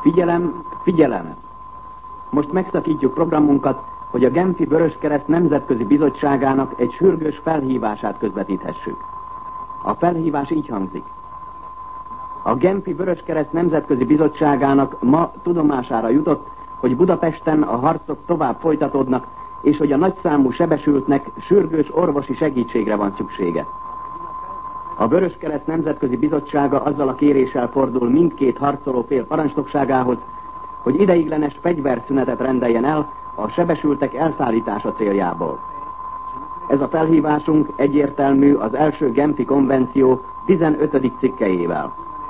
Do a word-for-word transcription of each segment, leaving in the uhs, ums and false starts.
Figyelem, figyelem! Most megszakítjuk programunkat, hogy a Genfi Vöröskereszt Nemzetközi Bizottságának egy sürgős felhívását közvetíthessük. A felhívás így hangzik. A Genfi Vöröskereszt Nemzetközi Bizottságának ma tudomására jutott, hogy Budapesten a harcok tovább folytatódnak, és hogy a nagyszámú sebesültnek sürgős orvosi segítségre van szüksége. A Vöröskereszt Nemzetközi Bizottsága azzal a kéréssel fordul mindkét harcoló fél parancsnokságához, hogy ideiglenes fegyverszünetet rendeljen el a sebesültek elszállítása céljából. Ez a felhívásunk egyértelmű az első Genfi konvenció tizenötödik cikkelyével.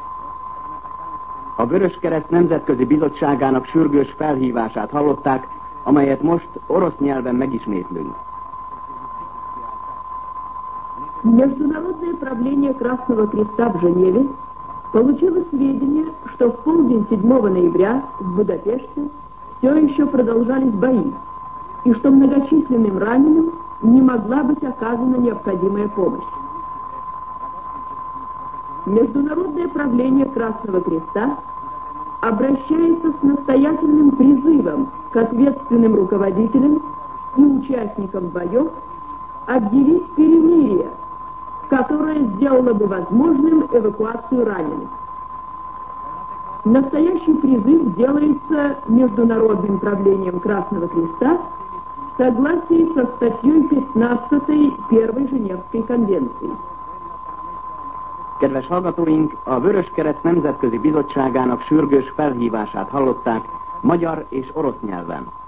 A Vöröskereszt Nemzetközi Bizottságának sürgős felhívását hallották, amelyet most orosz nyelven megismétlünk. Международное правление Красного Креста в Женеве получило сведения, что в полдень седьмого ноября в Будапеште все еще продолжались бои, и что многочисленным раненым не могла быть оказана необходимая помощь. Международное правление Красного Креста обращается с настоятельным призывом к ответственным руководителям и участникам боев объявить перемирие, которое сделало бы возможным эвакуацию раненых. Настоящий призыв делается Международным правлением Красного Креста в согласии со статьей пятнадцатой Первой Женевской конвенции. Kedves hallgatóink, a Vöröskereszt Nemzetközi Bizottságának sürgős felhívását hallották magyar és orosz nyelven.